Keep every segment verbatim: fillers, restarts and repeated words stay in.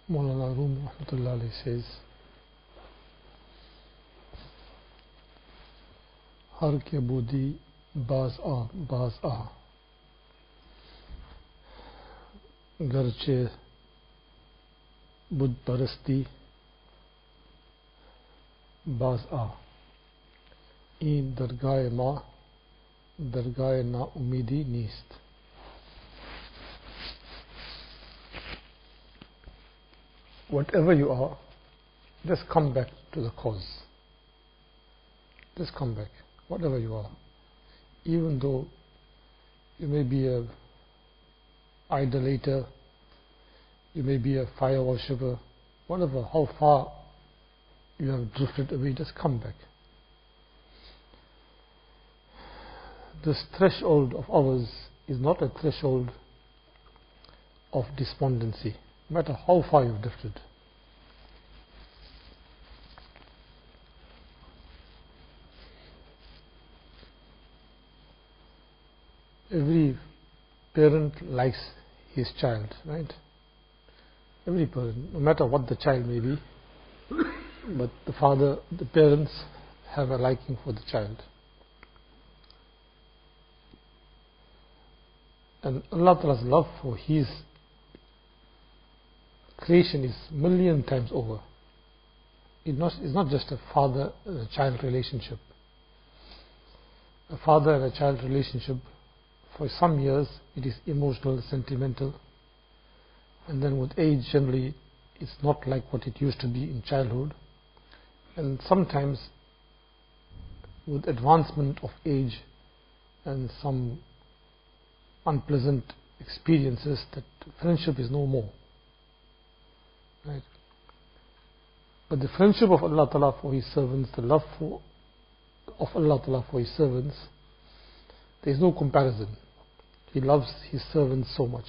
Maulana Rum Rahmatullah Alayhi says, Har ke budi baz a baz a garche bud parasti baz a in dargah ma dargah na umidi neest. Whatever you are, just come back to the cause. Just come back, whatever you are. Even though you may be a idolater, you may be a fire worshipper, whatever, how far you have drifted away, just come back. This threshold of ours is not a threshold of despondency, no matter how far you've drifted. Every parent likes his child, right? Every parent, no matter what the child may be, but the father, the parents have a liking for the child. And Allah Ta'ala's love for His creation is million times over. It's not, it's not just a father and a child relationship. A father and a child relationship, for some years it is emotional, sentimental, and then with age generally it's not like what it used to be in childhood, and sometimes with advancement of age and some unpleasant experiences, that friendship is no more. Right? But the friendship of Allah Ta'ala for His servants, the love for, of Allah Ta'ala for His servants, there is no comparison. He loves His servants so much.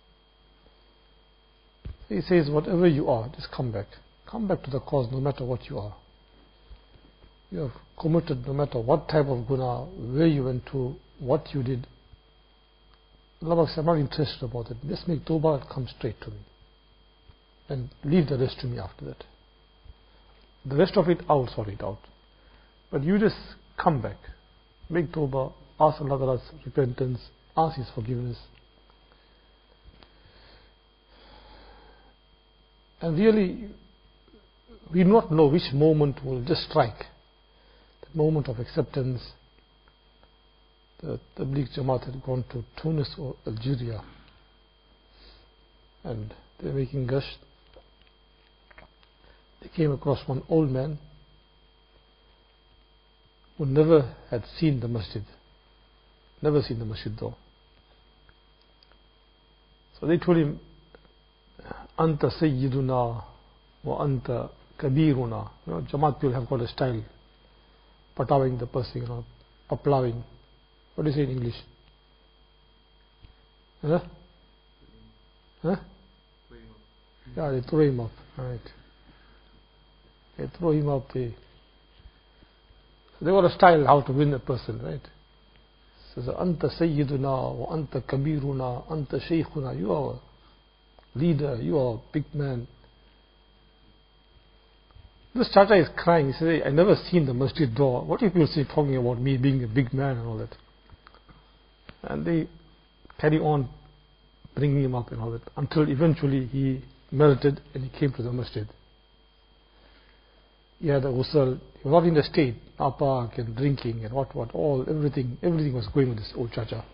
He says, whatever you are, just come back. Come back to the cause, no matter what you are. You have committed, no matter what type of guna, where you went to, what you did. Allah says, I'm not interested about it. Just make tawbah and come straight to me. And leave the rest to me after that. The rest of it, I'll sort it out. But you just come back. Make tawbah, ask Allah's repentance, ask His forgiveness. And really, we do not know which moment will just strike. The moment of acceptance. The Tabligh Jamaat had gone to Tunis or Algeria, and they were making gasht. They came across one old man who never had seen the masjid, never seen the masjid though. So they told him, Anta Sayyiduna wa Anta Kabiruna. You know, Jamaat people have got a style, patawing the person, you know, paplawing. What do you say in English? Huh? Huh? Yeah, they throw him up. Right. They throw him up. They, so they got a style how to win a person, right? So, Anta Sayyiduna wa Anta Kabiruna, Anta Shaykhuna. You are a leader, you are a big man. This Chacha is crying. He says, hey, I never seen the masjid door. What do people say talking about me being a big man and all that? And they carry on bringing him up and all that, until eventually he melted and he came to the masjid. He had a ghusl. He was not in the state, napak and drinking and what what, all, everything, everything was going with this old Chacha.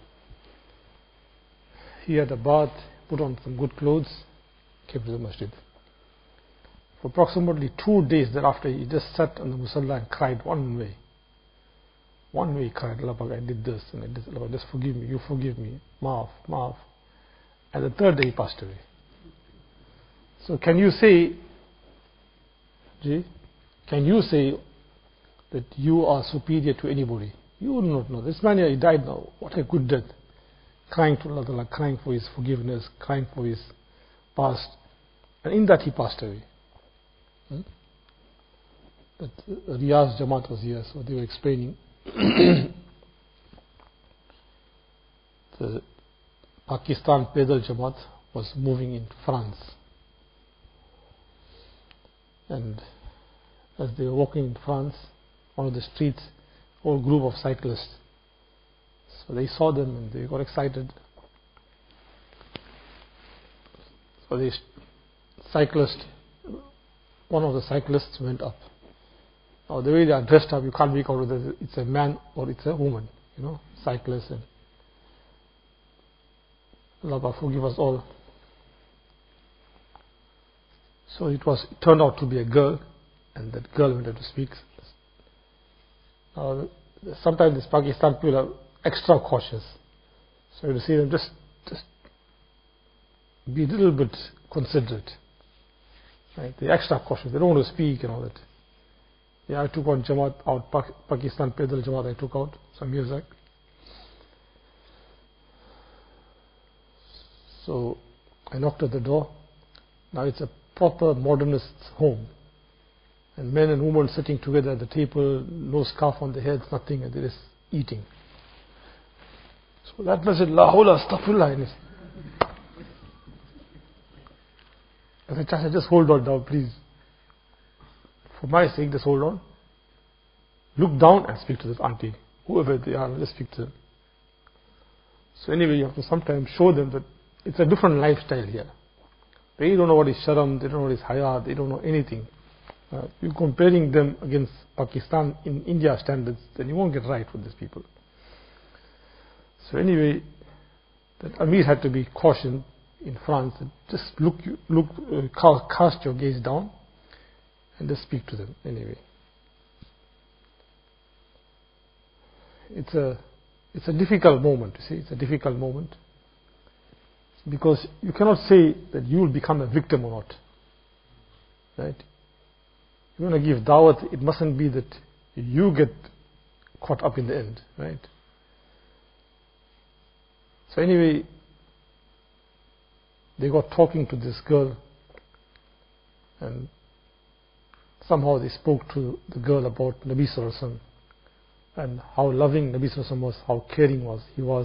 He had a bath, put on some good clothes, came to the masjid. For approximately two days thereafter, he just sat on the musalla and cried one way. One way he cried, Allah, I did this and I did this. Allah, just forgive me, you forgive me, maaf, maaf. And the third day he passed away. So can you say, Ji, can you say that you are superior to anybody? You will not know. This man here, he died now. What a good death. Crying to Allah, crying for his forgiveness, crying for his past. And in that he passed away. Hmm? That Riyaz Jamaat was here, so they were explaining the Pakistan Pedal Jamaat was moving in France. And as they were walking in France, one of the streets, a whole group of cyclists. So they saw them and they got excited. So the cyclist, one of the cyclists went up. Now the way they are dressed up, you can't make out whether it's a man or it's a woman, you know, cyclist. And Allah forgive us all. So it was it turned out to be a girl, and that girl wanted to speak. Uh, sometimes these Pakistan people are extra cautious, so you see them just just be a little bit considerate. Right? They're extra cautious. They don't want to speak and all that. Yeah, I took one Jamaat out, Pakistan Pedal Jamaat I took out some years back. So I knocked at the door. Now it's a proper modernist home, and men and women sitting together at the table, no scarf on their heads, nothing, and they're just eating. So that was La hawla astaghfirullah. I said, Chacha, just hold on now, please. For my sake, just hold on. Look down and speak to this auntie, whoever they are, just speak to them. So anyway, you have to sometimes show them that it's a different lifestyle here. They don't know what is sharam, they don't know what is haya, they don't know anything. Uh, you're comparing them against Pakistan in India standards, then you won't get right with these people. So anyway, that Amir had to be cautioned in France. Just look, look, uh, cast your gaze down, and just speak to them. Anyway, it's a, it's a difficult moment. You see, it's a difficult moment. Because you cannot say that you will become a victim or not. Right? You want to give dawat, it mustn't be that you get caught up in the end. Right? So anyway, they got talking to this girl, and somehow they spoke to the girl about Nabi Sallallahu Alaihi Wasallam and how loving Nabi Sallallahu Alaihi Wasallam was, how caring was he was.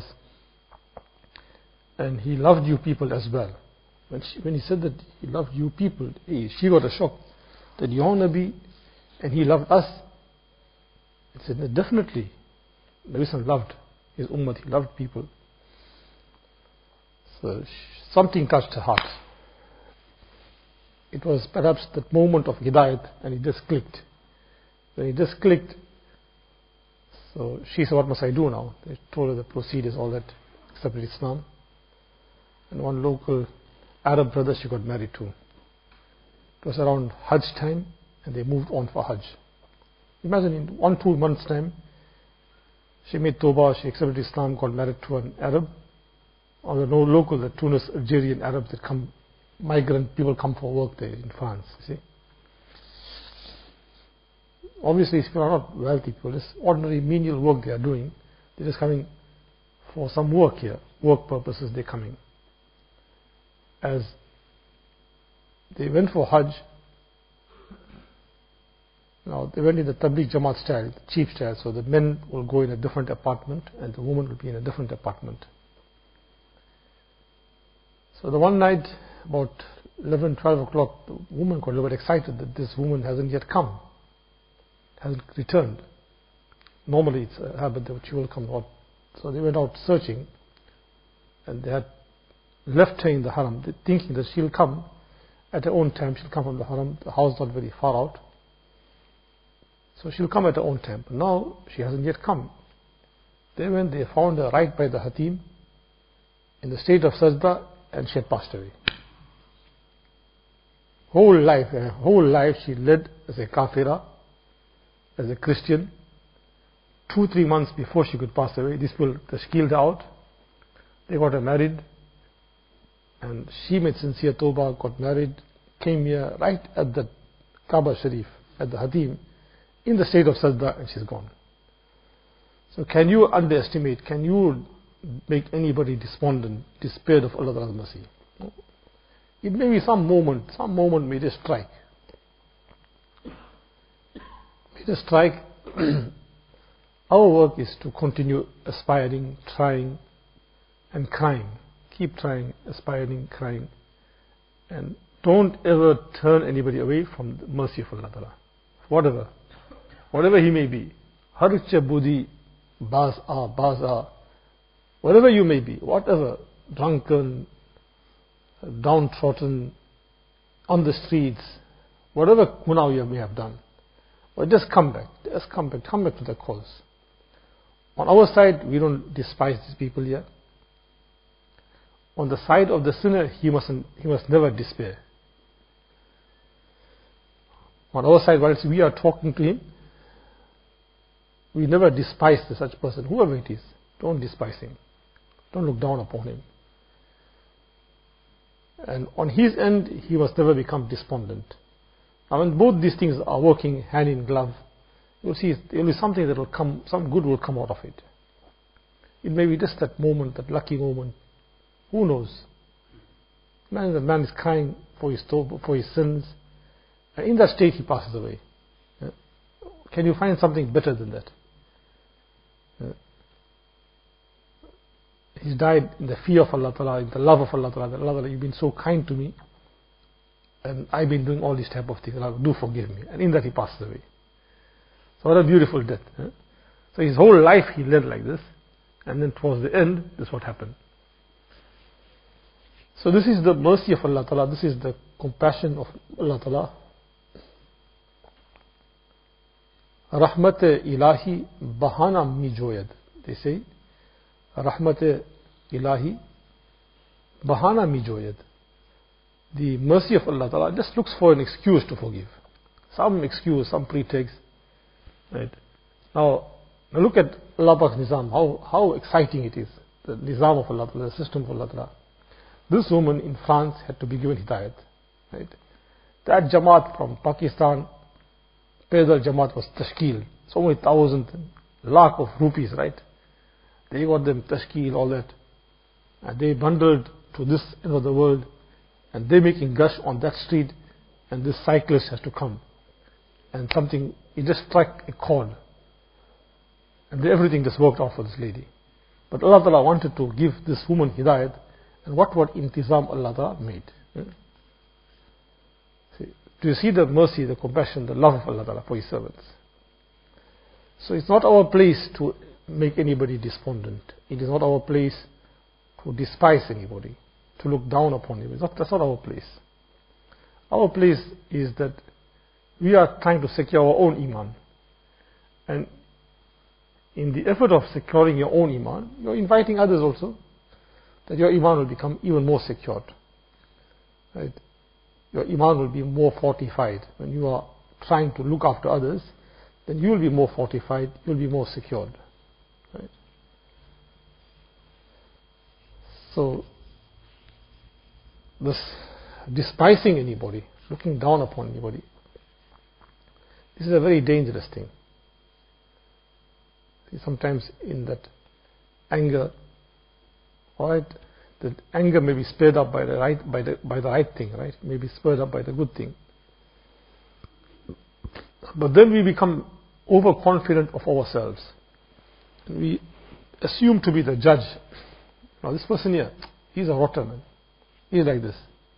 And he loved you people as well. When, she, when he said that he loved you people, he, she got a shock that you're Nabi and he loved us. He said, no, definitely. Nabi Sallallahu loved his ummah, he loved people. So she, something touched her heart. It was perhaps that moment of hidayat, and it just clicked. When it just clicked, so she said, what must I do now? They told her the procedures, all that, except Islam. And one local Arab brother she got married to. It was around Hajj time, and they moved on for Hajj. Imagine in one, two months time, she made Tawbah, she accepted Islam, got married to an Arab, or no local, the Tunis, Algerian Arabs that come, migrant people come for work there in France, you see. Obviously, these people are not wealthy people, it's ordinary menial work they are doing. They're just coming for some work here, work purposes they're coming. As they went for Hajj, now they went in the Tabligh Jamaat style, chief style, so the men will go in a different apartment and the woman will be in a different apartment. So the one night, about eleven, twelve o'clock, the woman got a little bit excited that this woman hasn't yet come, hasn't returned. Normally it's a habit that she will come out. So they went out searching, and they had left her in the haram, thinking that she'll come at her own time. She'll come from the haram, the house not very far out, so she'll come at her own time. But now she hasn't yet come. They went, they found her right by the hatim in the state of sajda, and she had passed away. Whole life, her whole life she led as a kafira, as a Christian. Two, three months before she could pass away, these people tashkiled her out. They got her married, and she made sincere tawbah, got married, came here right at the Kaaba Sharif, at the Hatim, in the state of sajda, and she's gone. So can you underestimate, can you make anybody despondent, despaired of Allah's mercy? It may be some moment, some moment may just strike. May just strike. Our work is to continue aspiring, trying, and crying. Keep trying, aspiring, crying. And don't ever turn anybody away from the mercy of Allah Ta'ala. Whatever. Whatever he may be. Harcha budi, baz a, baz a. Whatever you may be. Whatever. Drunken, downtrodden, on the streets. Whatever guna you may have done. But just come back. Just come back. Come back to the cause. On our side, we don't despise these people here. On the side of the sinner, he mustn't, he must never despair. On our side, whilst we are talking to him, we never despise such person, whoever it is. Don't despise him. Don't look down upon him. And on his end, he must never become despondent. Now, when both these things are working hand in glove, you'll see there will be something that will come, some good will come out of it. It may be just that moment, that lucky moment. Who knows? Man, the man is crying for his for his sins, and in that state he passes away. Yeah. Can you find something better than that? Yeah. He's died in the fear of Allah Ta'ala, in the love of Allah Ta'ala. Allah Ta'ala, you've been so kind to me, and I've been doing all these type of things. Allah, do forgive me. And in that he passes away. So what a beautiful death. Yeah? So his whole life he led like this, and then towards the end, this is what happened. So this is the mercy of Allah Ta'ala, this is the compassion of Allah Ta'ala. Rahmat ilahi bahana mi joyad. They say, Rahmat ilahi bahana mi joyad. The mercy of Allah Ta'ala just looks for an excuse to forgive. Some excuse, some pretext. Right? Now, now look at Allah Ta'ala's Nizam, how, how exciting it is. The Nizam of Allah Ta'ala, the system of Allah Ta'ala. This woman in France had to be given hidayat. Right? That Jamaat from Pakistan, Pedal Jamaat was tashkil. So many thousand, lakh of rupees, right? They got them tashkil, all that. And they bundled to this end of the world. And they making gush on that street. And this cyclist has to come. And something, he just struck a chord. And everything just worked out for this lady. But Allah Ta'ala wanted to give this woman hidayat. And what what intizam Allah Ta'ala made. Yeah? See, do you see the mercy, the compassion, the love of Allah Ta'ala for His servants? So it's not our place to make anybody despondent. It is not our place to despise anybody, to look down upon him. It's not, that's not our place. Our place is that we are trying to secure our own iman. And in the effort of securing your own iman, you're inviting others also, that your iman will become even more secured. Right? Your iman will be more fortified. When you are trying to look after others, then you will be more fortified, you will be more secured. Right? So, this despising anybody, looking down upon anybody, this is a very dangerous thing. See, sometimes in that anger, alright, the anger may be spurred up by the right by the by the right thing, right? May be spurred up by the good thing. But then we become overconfident of ourselves. And we assume to be the judge. Now this person here, he's a rotter man. He's like this.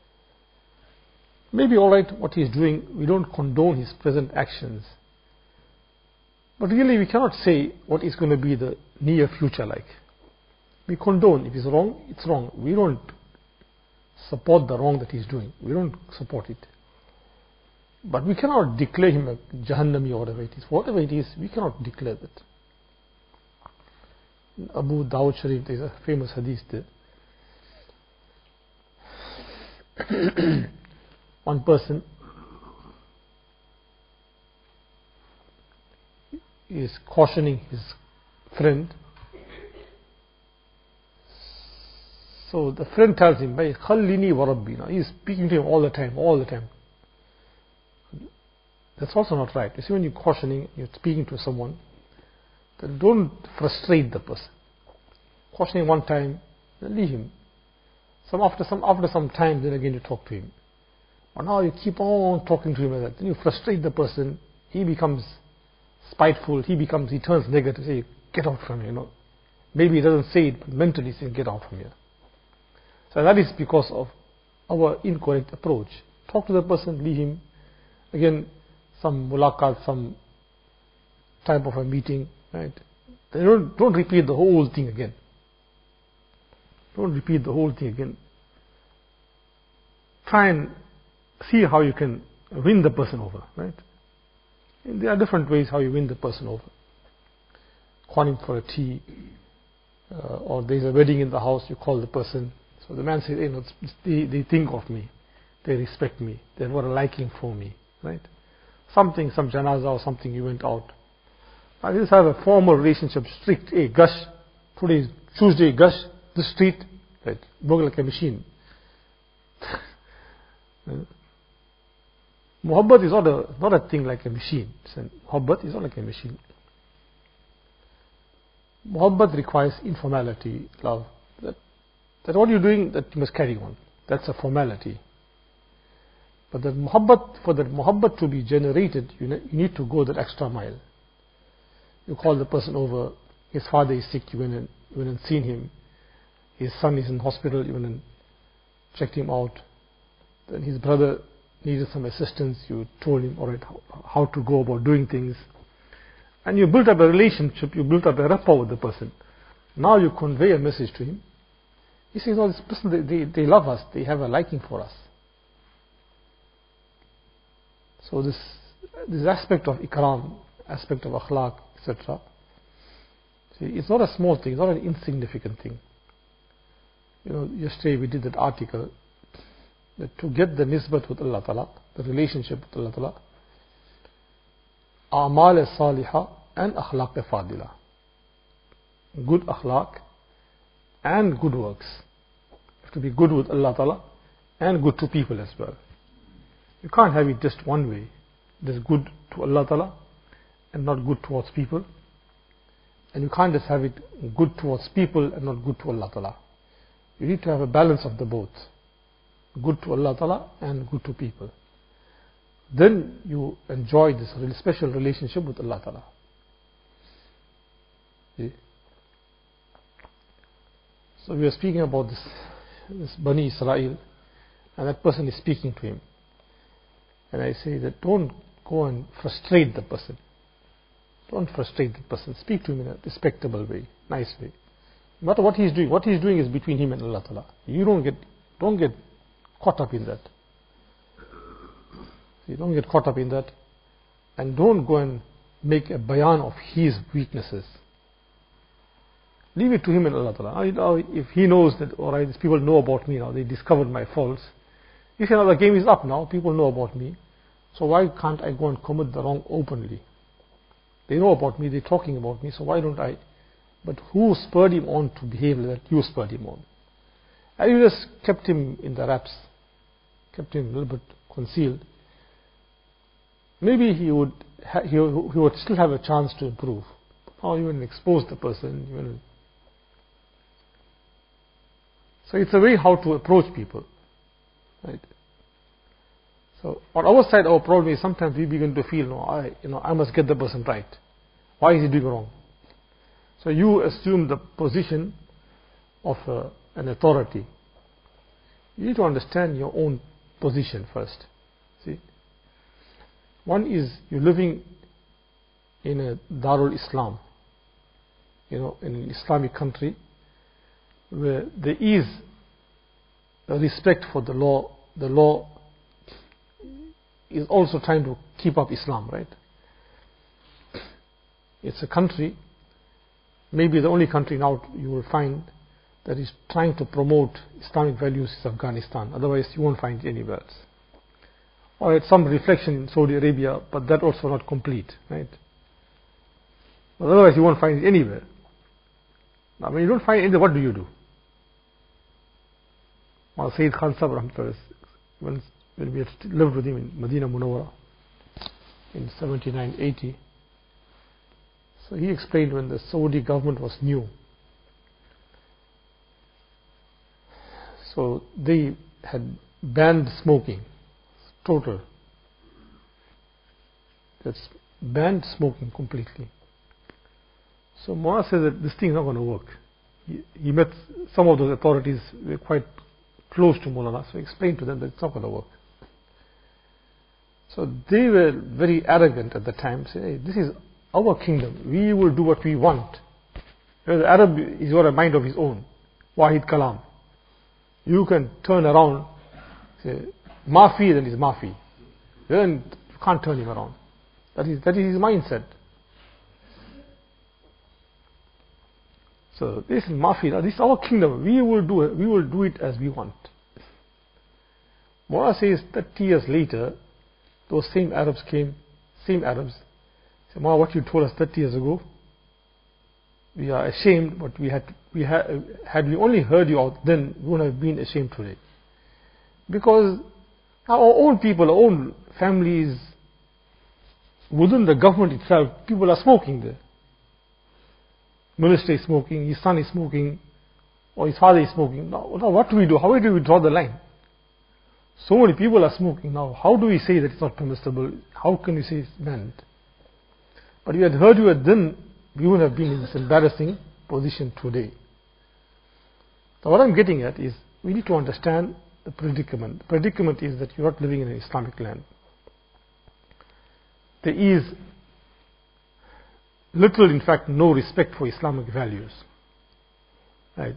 Maybe alright what he's doing, we don't condone his present actions. But really we cannot say what is going to be the near future like. We condone. If it's wrong, it's wrong. We don't support the wrong that he's doing. We don't support it. But we cannot declare him a Jahannami or whatever it is. Whatever it is, we cannot declare that. In Abu Dawud Sharif, there is a famous hadith there. One person is cautioning his friend. So the friend tells him, "Bhai, khallini wa rabbina." He is speaking to him all the time, all the time. That's also not right. You see, when you're cautioning, you're speaking to someone, then don't frustrate the person. Cautioning one time, then leave him. Some after some after some time, then again you talk to him. But now you keep on talking to him like that. Then you frustrate the person. He becomes spiteful. He becomes, he turns negative. Say, "Get out from here." You know, maybe he doesn't say it, but mentally saying, "Get out from here." So that is because of our incorrect approach. Talk to the person, leave him. Again, some mulaqat, some type of a meeting, right? They don't, don't repeat the whole thing again. Don't repeat the whole thing again. Try and see how you can win the person over, right? And there are different ways how you win the person over. Call him for a tea, uh, or there's a wedding in the house, you call the person. So the man says, hey, no, they, they think of me, they respect me, they've got a liking for me, right? Something, some janazah or something, you went out. I just have a formal relationship, strict, hey, gush, today is Tuesday, gush, the street, right? Work like a machine. Muhabbat is not a, not a thing like a machine. Muhabbat is not like a machine. Muhabbat requires informality, love. That, that what you're doing, that you must carry on. That's a formality. But the muhabbat, for that muhabbat to be generated, you, ne- you need to go that extra mile. You call the person over, his father is sick, you went and, you went and seen him. His son is in hospital, you went and checked him out. Then his brother needed some assistance, you told him, all right, how, how to go about doing things. And you built up a relationship, you built up a rapport with the person. Now you convey a message to him. He says, oh, this person, they, they, they love us, they have a liking for us. So this, this aspect of ikram, aspect of akhlaq, et cetera. See, it's not a small thing, it's not an insignificant thing. You know, yesterday we did that article that to get the nisbat with Allah Ta'ala, the relationship with Allah Ta'ala, a'mal salihah and akhlaq fadila. Good akhlaq and good works. You have to be good with Allah Ta'ala and good to people as well. You can't have it just one way. Just good to Allah Ta'ala and not good towards people. And you can't just have it good towards people and not good to Allah Ta'ala. You need to have a balance of the both. Good to Allah Ta'ala and good to people. Then you enjoy this really special relationship with Allah Ta'ala. See? So we are speaking about this, this Bani Israel, and that person is speaking to him. And I say that don't go and frustrate the person. Don't frustrate the person. Speak to him in a respectable way, nice way. No matter what he's doing, what he's doing is between him and Allah Ta'ala. You don't get, don't get caught up in that. You don't get caught up in that. And don't go and make a bayan of his weaknesses. Leave it to him and Allah Ta'ala. If he knows that, alright, these people know about me now, they discovered my faults. If another game is up now, people know about me. So why can't I go and commit the wrong openly? They know about me, they're talking about me, so why don't I? But who spurred him on to behave like that? You spurred him on. And you just kept him in the wraps, kept him a little bit concealed. Maybe he would ha- he, he would still have a chance to improve. Now you will expose the person. You will. So it's a way how to approach people, right? So on our side, our problem is sometimes we begin to feel, no, I, you know, I must get the person right. Why is he doing wrong? So you assume the position of uh, an authority. You need to understand your own position first. See, one is you're living in a Darul Islam, you know, in an Islamic country where there is a respect for the law. The law is also trying to keep up Islam, right? It's a country, maybe the only country now you will find that is trying to promote Islamic values is Afghanistan. Otherwise you won't find it anywhere else. Or it's some reflection in Saudi Arabia, but that also not complete, right? But otherwise you won't find it anywhere. Now when you don't find it anywhere, what do you do? Well, Sayyid Khan Sahib, when when we had lived with him in Medina Munawwara in seventy-nine eighty. So he explained when the Saudi government was new. So they had banned smoking, total. That's banned smoking completely. So Mullah said that this thing is not going to work. He, he met some of those authorities, were quite close to Mullah, so he explained to them that it's not going to work. So they were very arrogant at the time, saying, hey, this is our kingdom. We will do what we want. The Arab is got a mind of his own. Wahid Kalam. You can turn around, say, Mafi, then he's Mafi. Then you can't turn him around. That is, that is his mindset. So this is Mafi. This is our kingdom. We will do it. We will do it as we want. Mawlana says thirty years later, those same Arabs came, same Arabs, say, Mawlana, what you told us thirty years ago, we are ashamed, but we had, we had, had we only heard you out then, we wouldn't have been ashamed today. Because our own people, our own families, within the government itself, people are smoking there. Minister is smoking, his son is smoking, or his father is smoking. Now, now what do we do? How do we draw the line? So many people are smoking now. How do we say that it's not permissible? How can we say it's banned? But we had heard you then, we would have been in this embarrassing position today. So what I'm getting at is, we need to understand the predicament. The predicament is that you're not living in an Islamic land. There is little, in fact, no respect for Islamic values. Right?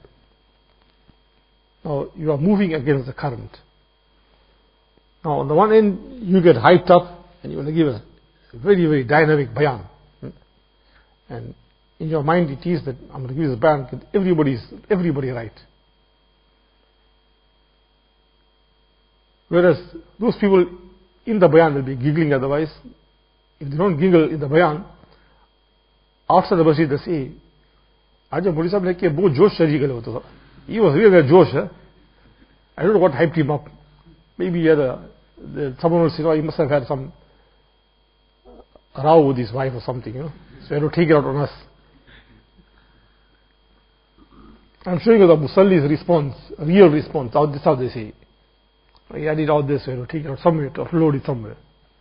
Now, you are moving against the current. Now, on the one end, you get hyped up and you want to give a very, very dynamic bayan. And in your mind, it is that I'm going to give this bayan, that everybody's, everybody right. Whereas those people in the bayan will be giggling otherwise. If they don't giggle in the bayan, after the masjid they say, Ajam Modi Sahib like bahut josh chali gale hota tha. He was really a josh. Eh? I don't know what hyped him up. Maybe he had a, the, someone will say, oh, he must have had some row with his wife or something, you know. So he had to take it out on us. I'm showing you the Musalli's response, real response. This is how they say. He had it out there, so he had to take it out somewhere, to upload it somewhere.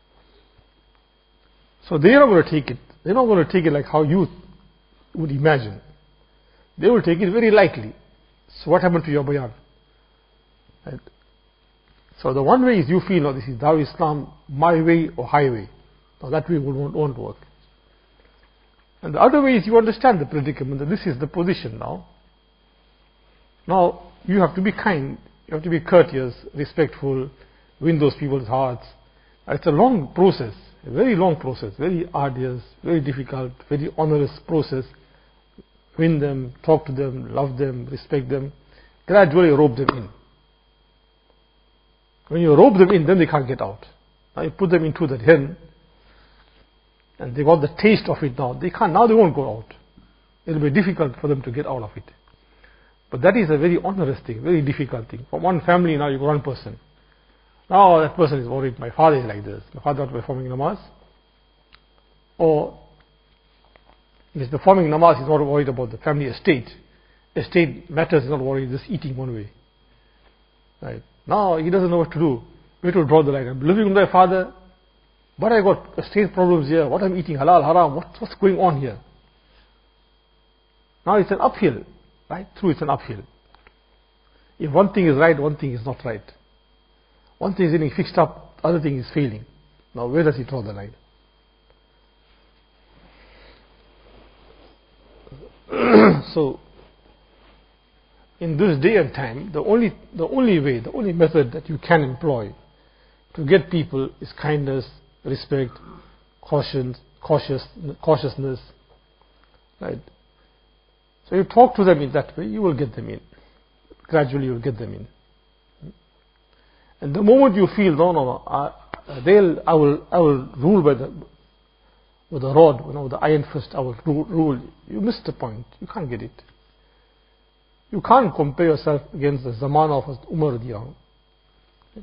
So they are not going to take it. They're not going to take it like how you would imagine. They will take it very lightly. So what happened to your bayan? Right? So the one way is you feel, no, this is Dawah Islam, my way or highway. Now that way won't, won't work. And the other way is you understand the predicament, that this is the position now. Now, you have to be kind, you have to be courteous, respectful, win those people's hearts. It's a long process, a very long process, very arduous, very difficult, very onerous process. Win them, talk to them, love them, respect them, gradually rope them in. When you rope them in, then they can't get out. Now you put them into the den, and they got the taste of it now. They can't, now they won't go out. It'll be difficult for them to get out of it. But that is a very onerous thing, very difficult thing. From one family, now you got one person. Now that person is worried, my father is like this, my father not performing namaz. Or, if he's performing namaz, he's not worried about the family estate. Estate matters, he's not worried, just eating one way. Right? Now he doesn't know what to do. Where to draw the line? I'm living with my father, but I got estate problems here. What I'm eating, halal, haram, what, what's going on here? Now it's an uphill. Right? Through it's an uphill. If one thing is right, one thing is not right. One thing is getting fixed up, the other thing is failing. Now where does he draw the line? So, in this day and time, the only, the only way, the only method that you can employ to get people is kindness, respect, caution, cautious, cautiousness. Right? So you talk to them in that way, you will get them in. Gradually you will get them in. And the moment you feel, no, no, no, I, they'll, I will, I will rule by the, with the rod, you know, with the iron fist, I will rule. You missed the point. You can't get it. You can't compare yourself against the Zamana of Umar radiallahu anhu.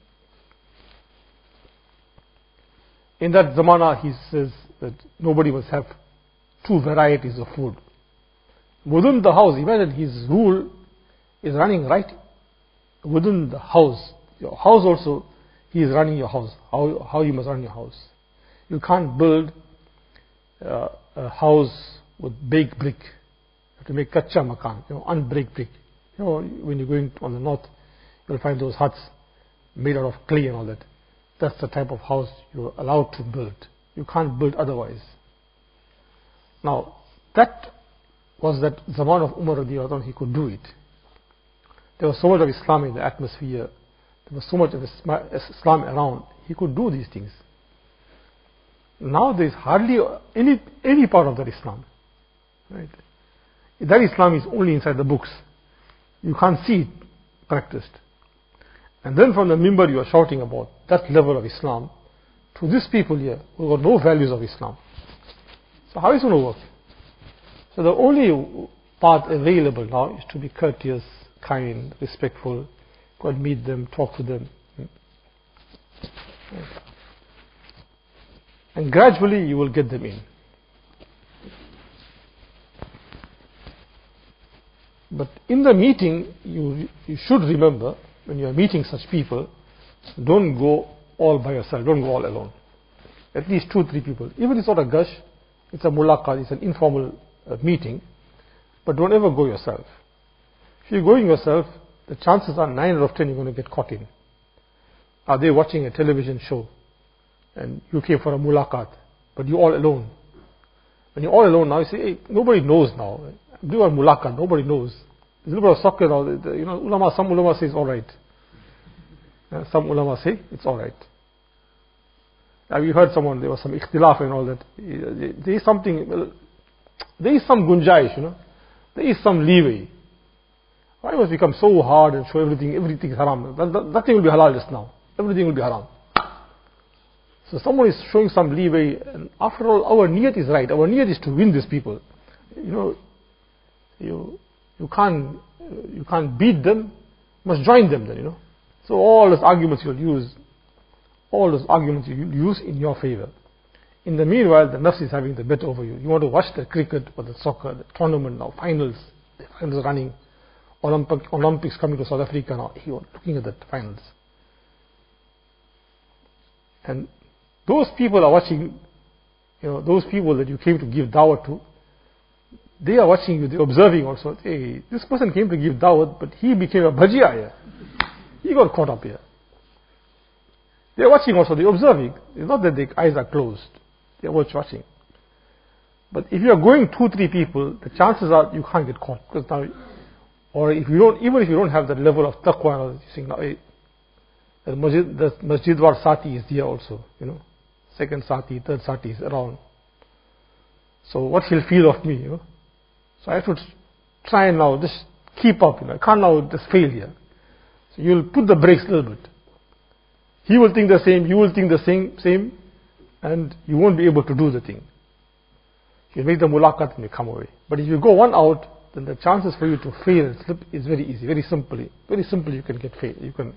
In that Zamana, he says that nobody must have two varieties of food. Within the house, imagine his rule is running right within the house. Your house also, he is running your house. How, how you must run your house. You can't build uh, a house with baked brick. You have to make kacha makan, you know, unbreak brick. You know, when you're going on the north, you'll find those huts made out of clay and all that. that's the type of house you're allowed to build. You can't build otherwise. Now, that was that Zaman of Umar radiallahu anhu, he could do it. There was so much of Islam in the atmosphere. There was so much of Islam around. He could do these things. Now there is hardly any any part of that Islam. Right? That Islam is only inside the books. You can't see it practiced. And then from the mimbar you are shouting about that level of Islam to these people here who have no values of Islam. So how is it going to work? So the only path available now is to be courteous, kind, respectful, go and meet them, talk to them. And gradually you will get them in. But in the meeting, you, you should remember, when you are meeting such people, don't go all by yourself, don't go all alone. At least two, three people. Even it's not a gush, it's a mulaqat, it's an informal uh, meeting, but don't ever go yourself. If you're going yourself, the chances are nine out of ten you're going to get caught in. Are they watching a television show and you came for a mulaqat, but you're all alone? When you're all alone now, you say, hey, nobody knows now. Do a mulaqat, nobody knows. There's a little bit of soccer now. The, the, you know, ulama, some ulama say it's all right. Uh, some ulama say it's all right. Have you heard someone, there was some ikhtilaf and all that. There is something, there is some gunjaish, you know. There is some leeway. Why must become so hard and show everything, everything is haram? Nothing will be halal just now. Everything will be haram. So someone is showing some leeway, and after all, our niyat is right. Our niyat is to win these people. You know, you you can't you can't beat them. You must join them then. You know. So all those arguments you'll use, all those arguments you use in your favor. In the meanwhile, the nafs is having the bet over you. You want to watch the cricket or the soccer, the tournament now, finals, the finals running, Olympic, Olympics coming to South Africa now. You're looking at the finals. And those people are watching, you know, those people that you came to give dawah to, they are watching you, they're observing also. Hey, this person came to give dawah, but he became a bhajia here. He got caught up here. They're watching also, they're observing. It's not that their eyes are closed. They're watching. But if you are going two, three people, the chances are you can't get caught. Because now, or if you don't, even if you don't have that level of taqwa, you think, now, hey, the masjid, the masjid war sati is there also, you know. Second sati, third sati is around. So what he'll feel of me, you know. So I have to try and now just keep up, you know. I can't now just fail here. So you'll put the brakes a little bit. He will think the same, you will think the same, same, and you won't be able to do the thing. You make the mulaqat and you come away. But if you go one out, then the chances for you to fail and slip is very easy, very simply. Very simply you can get fail. You can.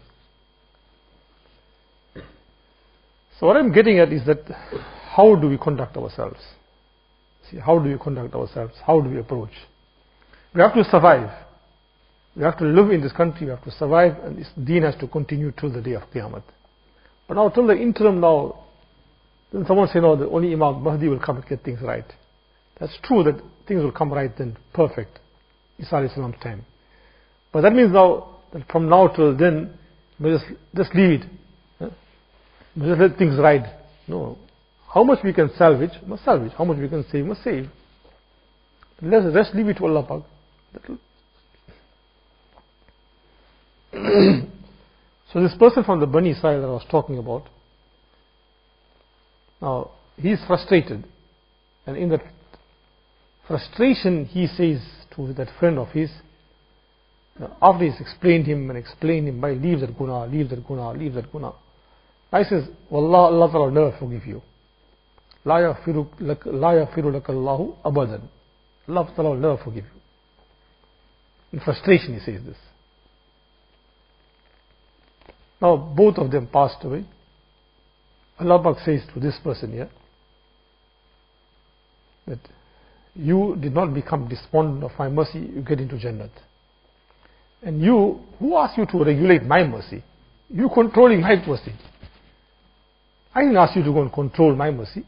So what I'm getting at is that how do we conduct ourselves? See, how do we conduct ourselves? How do we approach? We have to survive. We have to live in this country, we have to survive, and this deen has to continue till the day of Qiyamah. But now till the interim now, then someone say, no, the only Imam Mahdi will come and get things right. That's true that things will come right then, perfect. Isa alayhi salam's time. But that means now, that from now till then, we just, just leave it. We just let things ride. No. How much we can salvage, must salvage. How much we can save, must save. Let's rest, leave it to Allah Pak. So this person from the Bani Israel that I was talking about, now he is frustrated, and in that frustration he says to that friend of his, after he's explained him and explained him, by leave that guna, leave that guna, leave that guna. I says, Wallah, Allah Ta'ala will never forgive you. La yaghfiru laka Allahu abadan. Allah Ta'ala will never forgive you. In frustration he says this. Now both of them passed away. Allah Ta'ala says to this person here that you did not become despondent of my mercy, you get into Jannat. And you, who asked you to regulate my mercy? You controlling my mercy. I didn't ask you to go and control my mercy.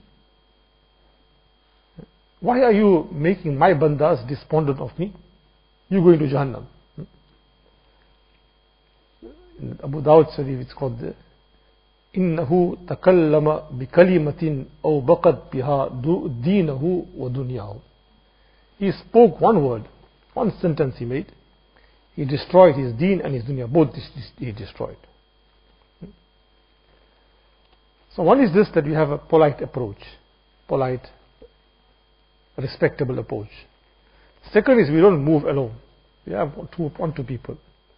Why are you making my bandas despondent of me? You go into Jahannam. In Abu Dawud Sharif, it's called the إنه تكلم بكلمة أو بقت بها دينه ودنياه. He spoke one word, one sentence he made. He destroyed his deen and his dunya. Both he destroyed. So one is this, that we have a polite approach, polite, respectable approach. Second is we don't move alone. We have two, one, two people.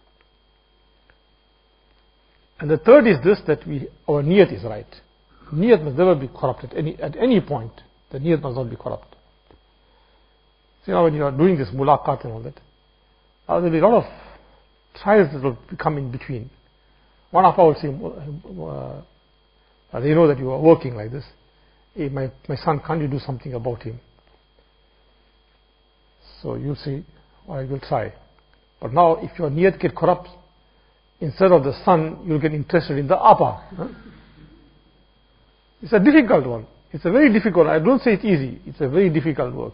And the third is this, that we, our niyat is right. Niyat must never be corrupt at any, at any point. The niyat must not be corrupt. So now when you are doing this mulaqat and all that, uh, there will be a lot of trials that will come in between. One of our will say, uh, they know that you are working like this. Hey, my, my son, can't you do something about him? So you say, I will try. But now if your niyat get corrupt, instead of the son, you'll get interested in the apa. Huh? It's a difficult one. It's a very difficult. I don't say it's easy. It's a very difficult work.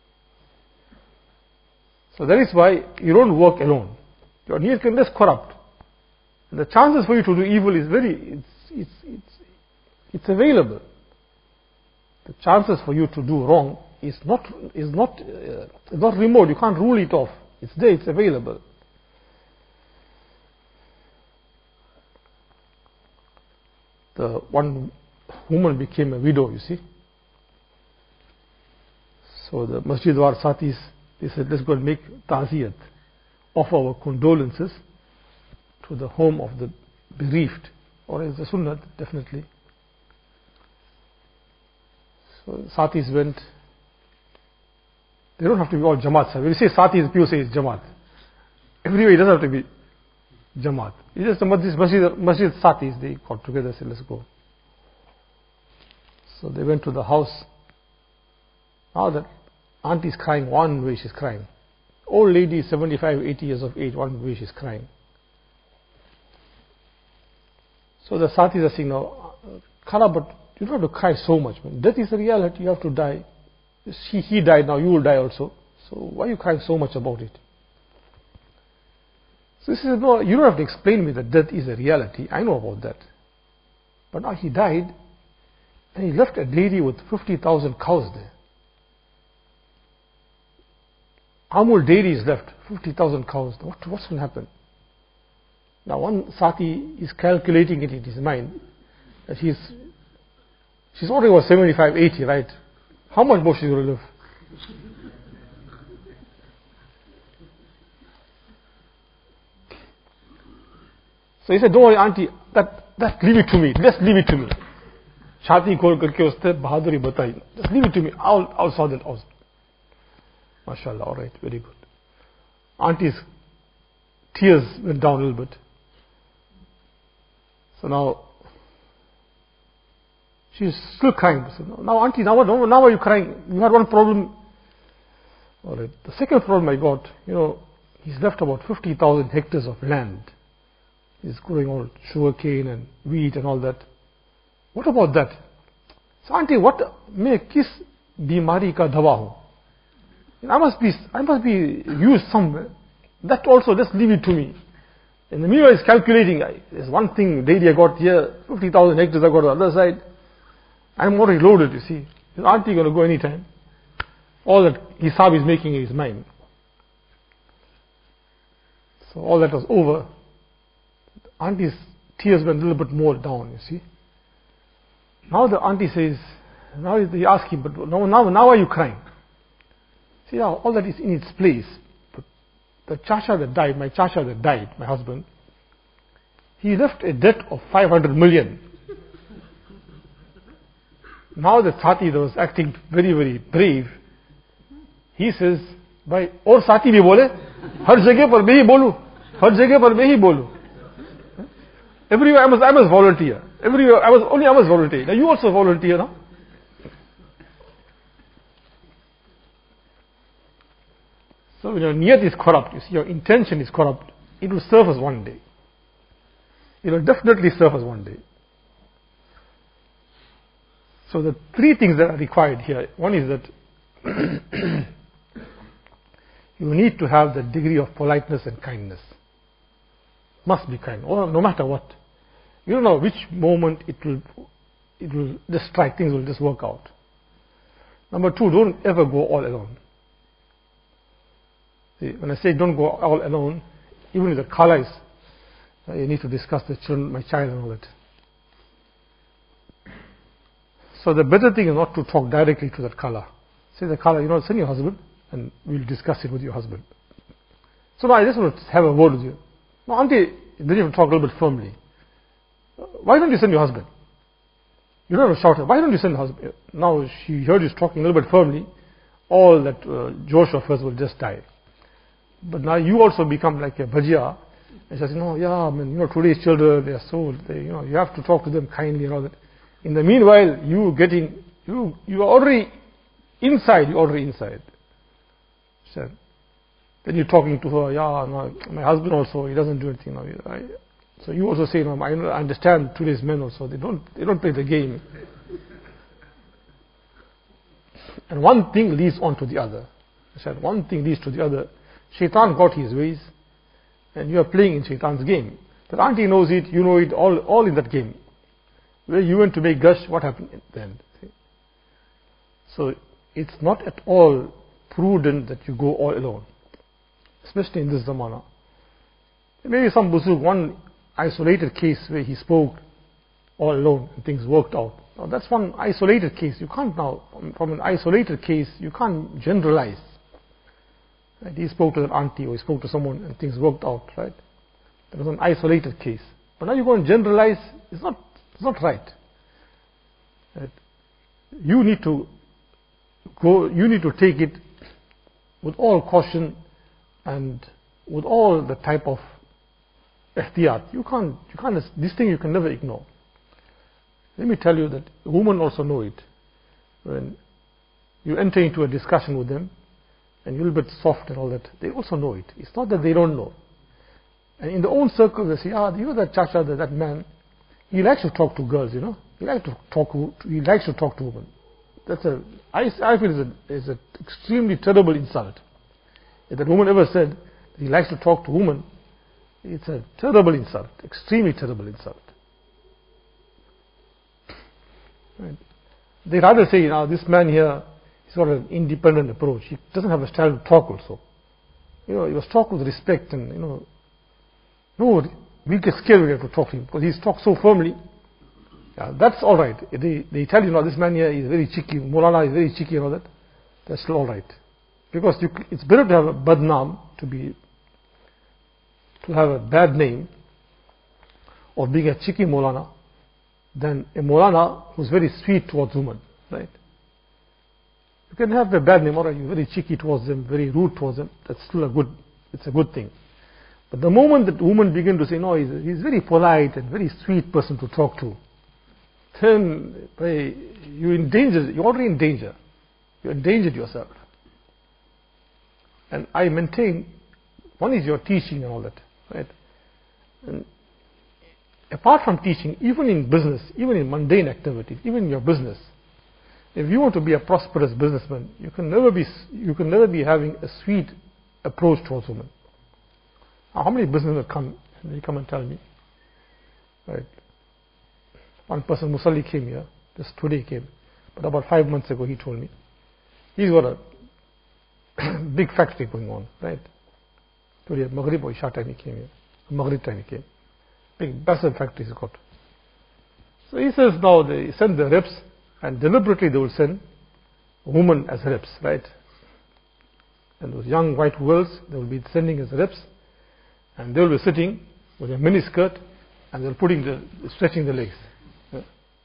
So that is why you don't work alone. Your niyat can just corrupt. And the chances for you to do evil is very, it's, it's, it's, it's available. The chances for you to do wrong is not, is not, uh, is not remote. You can't rule it off. It's there, it's available. The one woman became a widow, you see. So the Masjid War Satis, they said, let's go and make ta'ziyat, offer our condolences to the home of the bereaved, or as the sunnah, definitely. So Satis went. They don't have to be all Jamaat. When you say Satis, people say it's Jamaat. Everywhere it doesn't have to be Jamaat. It's just this Masjid, Masjid Satis, they got together, said, let's go. So they went to the house. Now that auntie is crying, one way she's crying. Old lady, seventy-five, eighty years of age, one way she's crying. So the Satis are saying, now, Khala, but you don't have to cry so much. Man. Death is a reality, you have to die. He, he died, now you will die also. So why are you crying so much about it? So he says, no, you don't have to explain me that death is a reality. I know about that. But now he died, and he left a lady with fifty thousand cows there. Amul dairy is left, fifty thousand cows. What, what's going to happen? Now one Sati is calculating it in his mind that he's, she's already was seventy-five, eighty, right? How much more she's going to live? So he said, don't worry auntie, that, that leave it to me, just leave it to me. Shati khol karke uste bahaduri batai. Just leave it to me, I'll, I'll sort it out. MashaAllah, alright, very good. Auntie's tears went down a little bit. So now, she's still crying. So now auntie, now, now are you crying? You had one problem. Alright, the second problem I got, you know, he's left about fifty thousand hectares of land. He's growing all sugar cane and wheat and all that. What about that? So auntie, what, may kis bimari ka dawa ho? I must be, I must be used somewhere. That also, just leave it to me. In the meanwhile, he's calculating. I, there's one thing, daily I got here, fifty thousand hectares I got on the other side. I'm already loaded, you see. His auntie going to go anytime. All that hisab is making in his mind. So all that was over. Auntie's tears went a little bit more down, you see. Now the auntie says, now he asks him, but now, now, now are you crying? See, now all that is in its place. But the chacha that died, my chacha that died, my husband, he left a debt of five hundred million. Now the Sati that was acting very, very brave, he says, "Bhai, aur Sati bhi bole, har jagah par main hi bolu, har jagah par main hi bolu." Everywhere I must, I must volunteer. Everywhere I was only I must volunteer. Now you also volunteer, no? So when your niyat is corrupt, you see, your intention is corrupt, it will serve us one day. It will definitely serve us one day. So the three things that are required here, one is that you need to have the degree of politeness and kindness. Must be kind, or no matter what. You don't know which moment it will, it will just strike, things will just work out. Number two, don't ever go all alone. See, when I say don't go all alone, even if the color is, uh, you need to discuss the children, my child and all that. So the better thing is not to talk directly to that color. Say the color, you know, send your husband and we'll discuss it with your husband. So now I just want to have a word with you. Now auntie, then you have to talk a little bit firmly. Why don't you send your husband? You don't have to shout her. Why don't you send your husband? Now she heard you talking a little bit firmly. All that uh, Josh of hers will just die. But now you also become like a bhajia. And she says, no, yeah, I mean, you know, today's children, they are so, they, you know, you have to talk to them kindly and all that. In the meanwhile, you getting, you, you are already inside, you're already inside. She said, then you're talking to her, yeah, no, my husband also, he doesn't do anything. No, I, so you also say, no, I understand today's men also, they don't, they don't play the game. And one thing leads on to the other. I said, one thing leads to the other. Shaitan got his ways, and you are playing in Shaitan's game. The auntie knows it, you know it, all, all in that game. Where you went to make gush, what happened at the end? So it's not at all prudent that you go all alone, especially in this zamana. Maybe some buzurg, one isolated case where he spoke all alone and things worked out. Now that's one isolated case. You can't now, from an isolated case, you can't generalize. Right? He spoke to an auntie or he spoke to someone and things worked out, right? That was an isolated case. But now you go and generalize, it's not, it's not right. Right? You need to go, you need to take it with all caution and with all the type of ihtiyat. You can't, you can't, this thing you can never ignore. Let me tell you that women also know it. When you enter into a discussion with them, and you're a little bit soft and all that, they also know it. It's not that they don't know. And in their own circle, they say, ah, you know that chacha, that, that man, he likes to talk to girls, you know. He likes to talk to, he likes to talk to women. That's a, I, I feel is a, is an extremely terrible insult. If that woman ever said that he likes to talk to women, it's a terrible insult, extremely terrible insult. Right. They rather say, now this man here, he's got an independent approach. He doesn't have a style to talk also. You know, he was talk with respect and, you know, no, we get scared when we have to talk to him because he's talked so firmly. Yeah, that's all right. They, they tell you, now this man here is very cheeky, Mulana is very cheeky and all that. That's still all right. Because you, it's better to have a badnaam, to be, to have a bad name of being a cheeky Mulana than a Mulana who's very sweet towards women, right? You can have a bad name, or you're very cheeky towards them, very rude towards them. That's still a good, it's a good thing. But the moment that women begin to say, no, he's a, he's a very polite and very sweet person to talk to, then you're in danger, you're already in danger. You endangered yourself. And I maintain, one is your teaching and all that, right? And apart from teaching, even in business, even in mundane activities, even in your business, if you want to be a prosperous businessman, you can never be, you can never be having a sweet approach towards women. Now, how many businessmen come, they come and tell me, right? One person, Musalli, came here, just today came, but about five months ago he told me, he's got a big factory going on, right? Today, Maghrib or Isha time he came here, Maghrib time he came. Big, massive factory he's got. So he says now they send the reps, and deliberately they will send women as reps, right? And those young white girls, they will be sending as reps, and they will be sitting with a mini skirt, and they're putting the, stretching the legs. Yeah.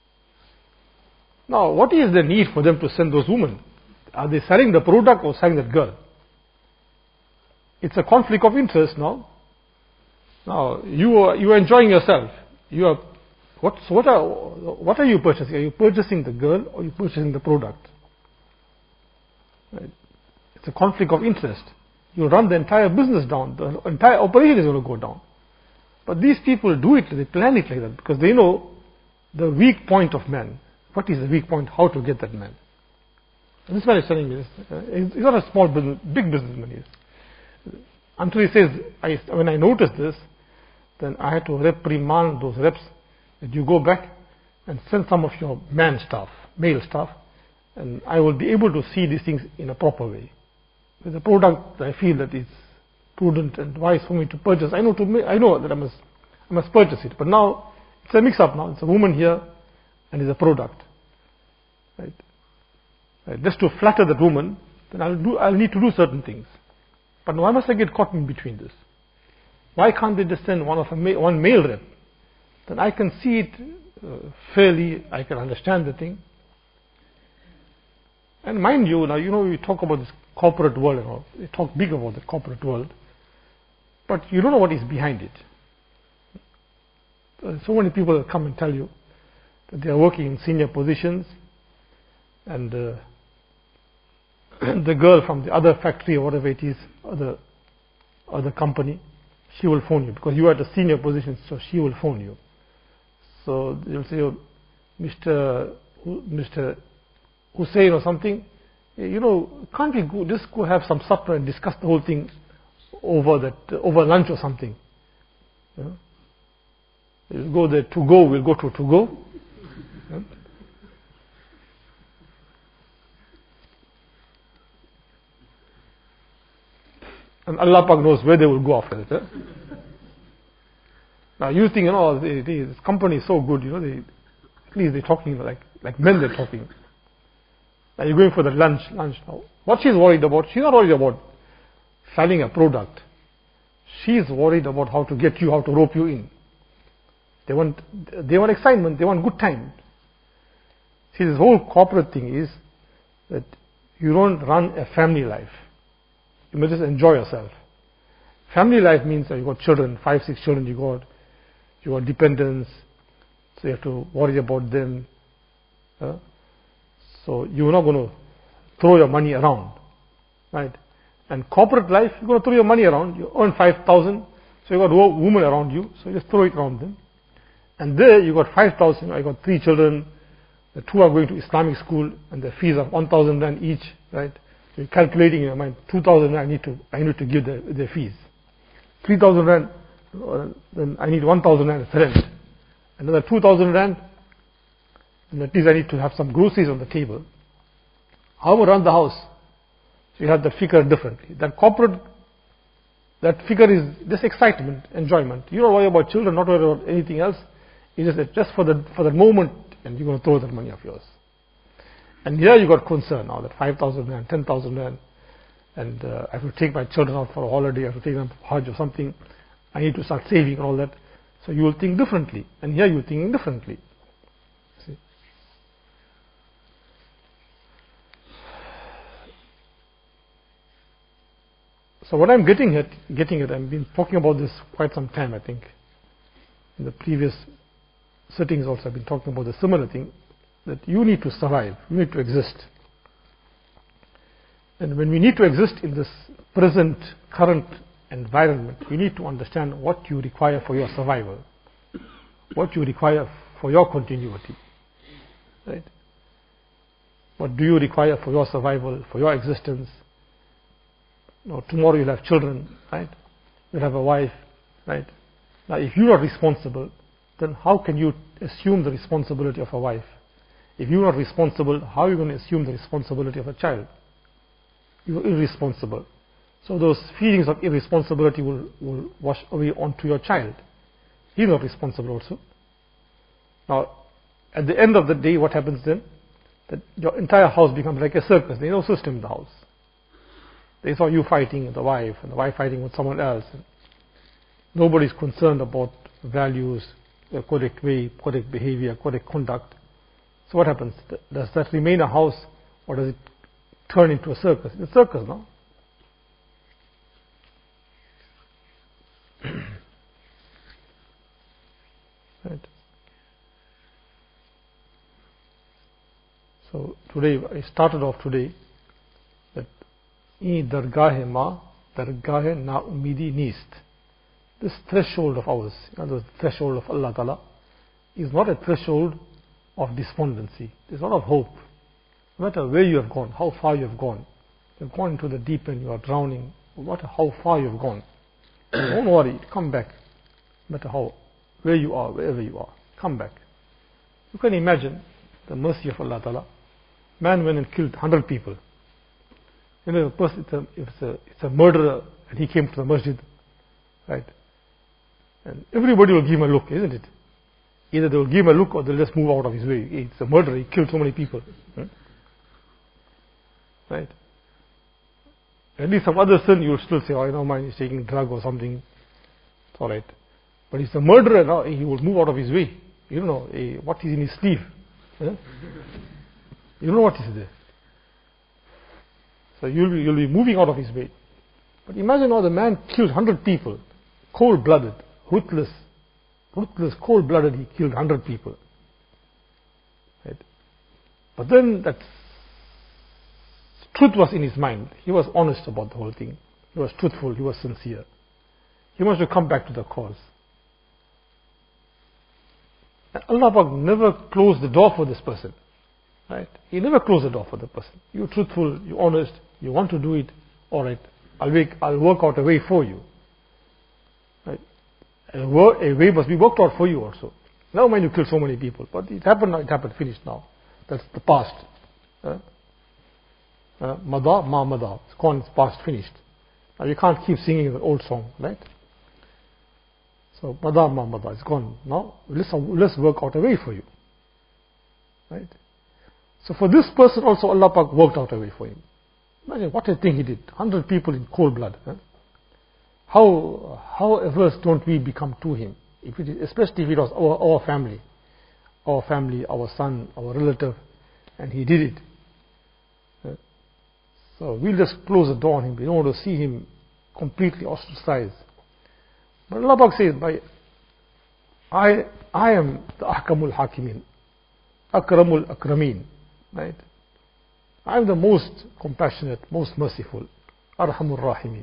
Now, what is the need for them to send those women? Are they selling the product or selling that girl? It's a conflict of interest now. Now, you are, you are enjoying yourself. You are, what, so what are, what are you purchasing? Are you purchasing the girl or are you purchasing the product? Right. It's a conflict of interest. You run the entire business down. The entire operation is going to go down. But these people do it, they plan it like that because they know the weak point of man. What is the weak point? How to get that man? And this man is telling me this. Uh, he's not a small business, big businessman. He is. Until he says, I, when I noticed this, then I had to reprimand those reps that you go back and send some of your man staff, male staff, and I will be able to see these things in a proper way. With a product that I feel that is prudent and wise for me to purchase, I know to I know that I must I must purchase it. But now it's a mix-up. Now it's a woman here, and it's a product, right? right? Just to flatter that woman, then I'll do I'll need to do certain things. But why must I get caught in between this? Why can't they just send one of a ma- one male rep? Then I can see it uh, fairly. I can understand the thing. And mind you, now you know we talk about this corporate world and all. We talk big about the corporate world, but you don't know what is behind it. Uh, so many people come and tell you that they are working in senior positions, and uh, the girl from the other factory or whatever it is, other other company, she will phone you because you are at a senior position, so she will phone you. So they'll say, oh, Mister Mister Hussein or something, you know, can't we go, just go have some supper and discuss the whole thing over that uh, over lunch or something? You know? We'll go there to go. We'll go to to go. Yeah? And Allah Pak knows where they will go after that. Eh? Now you think, you know, they, they, this company is so good, you know, they, at least they're talking like like men. They're talking. Now you're going for the lunch, lunch now. What she's worried about? She's not worried about selling a product. She's worried about how to get you, how to rope you in. They want, they want excitement. They want good time. See, this whole corporate thing is that you don't run a family life. You must just enjoy yourself. Family life means that you got children, five, six children. You got, you got dependents, so you have to worry about them. Uh, so you're not going to throw your money around, right? And corporate life, you're going to throw your money around. You earn five thousand, so you got women around you, so you just throw it around them. And there you got five thousand. I got three children. The two are going to Islamic school, and the fees are one thousand rand each, right? So you're calculating in your mind, two thousand rand I need to I need to give the, their fees. Three thousand rand, uh, then I need one thousand rand as rent. Another two thousand rand, and at least I need to have some groceries on the table. How will run the house? So you have the figure differently. That corporate, that figure is just excitement, enjoyment. You don't worry about children, not worry about anything else. It's just just for the for that moment, and you're going to throw that money of yours. And here you got concern now that five thousand rand, ten thousand rand, and uh, I have to take my children out for a holiday. I have to take them for Hajj or something. I need to start saving and all that. So you will think differently, and here you're thinking differently. See? So what I'm getting at, getting at, I've been talking about this quite some time. I think in the previous sittings also I've been talking about the similar thing, that you need to survive, you need to exist. And when we need to exist in this present, current environment, you need to understand what you require for your survival, what you require for your continuity, right? What do you require for your survival, for your existence? You know, tomorrow you'll have children, right? You'll have a wife, right? Now, if you're not responsible, then how can you assume the responsibility of a wife? If you're not responsible, how are you going to assume the responsibility of a child? You're irresponsible. So those feelings of irresponsibility will, will wash away onto your child. He's not responsible also. Now, at the end of the day, what happens then? That your entire house becomes like a circus. There's no system in the house. They saw you fighting with the wife, and the wife fighting with someone else. And nobody's concerned about values, the correct way, correct behavior, correct conduct. So what happens? Does that remain a house, or does it turn into a circus? It's a circus, no? Right. So today, I started off today that "E dargah ma, dargah na umidi neest." This threshold of ours, you know, the threshold of Allah Ta'ala, is not a threshold of despondency. It's not of hope. No matter where you have gone, how far you have gone, you've gone into the deep end, you are drowning, no matter how far you have gone, don't worry, come back, no matter how, where you are, wherever you are. come back. You can imagine the mercy of Allah Ta'ala. Man went and killed one hundred people. You know, if it's a, if it's a, it's a murderer and he came to the masjid, right? And everybody will give him a look, isn't it? Either they will give him a look or they'll just move out of his way. It's a murderer, he killed so many people. Hmm? Right? At least some other sin, you'll still say, oh, I don't mind, he's taking drug or something. It's alright. But he's a murderer now, he will move out of his way. You don't know eh, what is in his sleeve. Eh? You don't know what is there. So you'll be, you'll be moving out of his way. But imagine now the man killed one hundred people, cold-blooded, ruthless, ruthless, cold-blooded, he killed one hundred people. Right? But then that truth was in his mind. He was honest about the whole thing. He was truthful, he was sincere. He wants to come back to the cause. And Allah Pak never closed the door for this person. Right? He never closed the door for the person. You're truthful, you're honest, you want to do it, alright, I'll, make, I'll work out a way for you. Right? A, wor- a way must be worked out for you also. Never mind you killed so many people, but it happened now, it happened, finished now. That's the past. Uh, uh, Mada, ma mada. It's gone, it's past, finished. Now you can't keep singing the old song, right? So, Mada, ma mada, it's gone. Now, let's, let's work out a way for you. Right? So for this person also Allah Pak worked out a way for him. Imagine what a thing he did. one hundred people in cold blood. Huh? How, how averse don't we become to him? If it is, especially if it was our, our family. Our family, our son, our relative. And he did it. Uh, so we'll just close the door on him. We don't want to see him completely ostracized. But Allah Pak says, by, I, I am the Ahkamul Hakimin. Akramul Akrameen. Right? I am the most compassionate, most merciful. Arhamur Rahimin.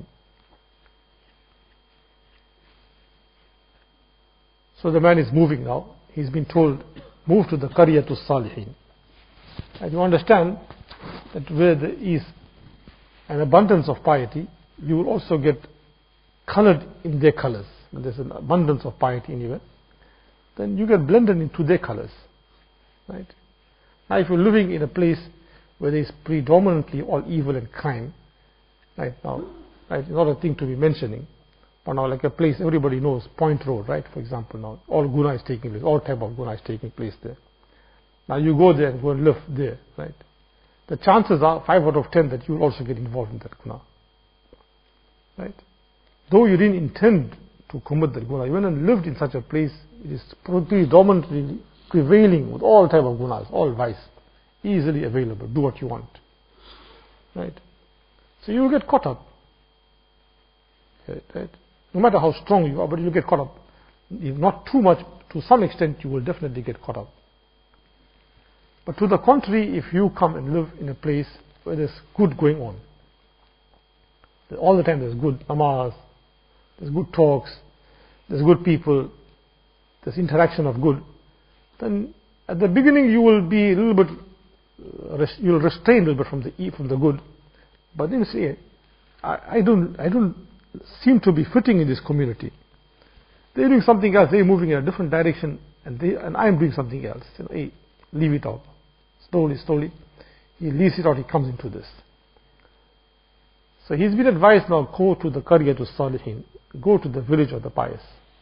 So the man is moving now. He's been told, move to the Qaryatus Salihin. And you understand that where there is an abundance of piety, you will also get colored in their colors. When there's an abundance of piety anywhere, then you get blended into their colors. Right? Now if you're living in a place where there is predominantly all evil and crime, right now, right, it's not a thing to be mentioning, but now like a place everybody knows, Point Road, right, for example, now all guna is taking place, all type of guna is taking place there. Now you go there and go and live there, right? The chances are five out of ten that you will also get involved in that guna. Right? Though you didn't intend to commit that guna, you went and lived in such a place, it is predominantly prevailing with all type of gunas, all vice, easily available, do what you want. Right? So you will get caught up. Right? Right? No matter how strong you are, but you will get caught up. If not too much, to some extent you will definitely get caught up. But to the contrary, if you come and live in a place where there's good going on, all the time there's good namaz, there's good talks, there's good people, there's interaction of good, then at the beginning you will be a little bit, uh, you will restrain a little bit from the from the good, but then you say, I, I don't, I don't seem to be fitting in this community. They're doing something else, they're moving in a different direction, and they and I'm doing something else. You know, hey, leave it out. Slowly, slowly, he leaves it out. He comes into this. So he's been advised now, go to the Qaryatus Salihin, go to the village of the pious.